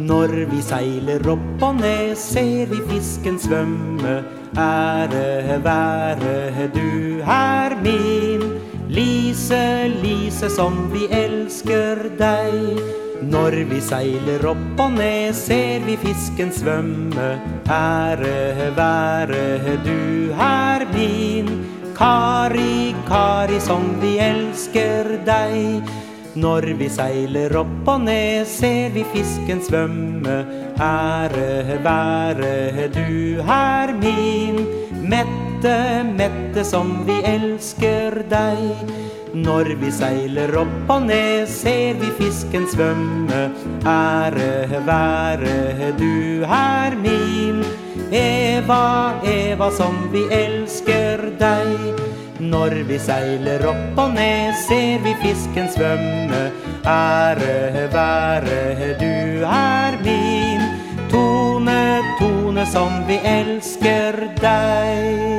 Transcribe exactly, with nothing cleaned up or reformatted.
Når vi seiler opp og ned, ser vi fisken svømme. Ære være du er min, Lise, Lise, som vi elsker deg. Når vi seiler opp og ned, ser vi fisken svømme. Ære være du er min, Kari, Kari, som vi elsker deg. Når vi seiler opp og ned, ser vi fisken svømme. Ære være du er min, Mette, Mette, som vi elsker deg. Når vi seiler opp og ned, ser vi fisken svømme. Ære være du er min, Eva, Eva, som vi elsker deg. Når vi seiler opp og ned, ser vi fisken svømme. Ære være du er min, Tone, Tone, som vi elsker deg.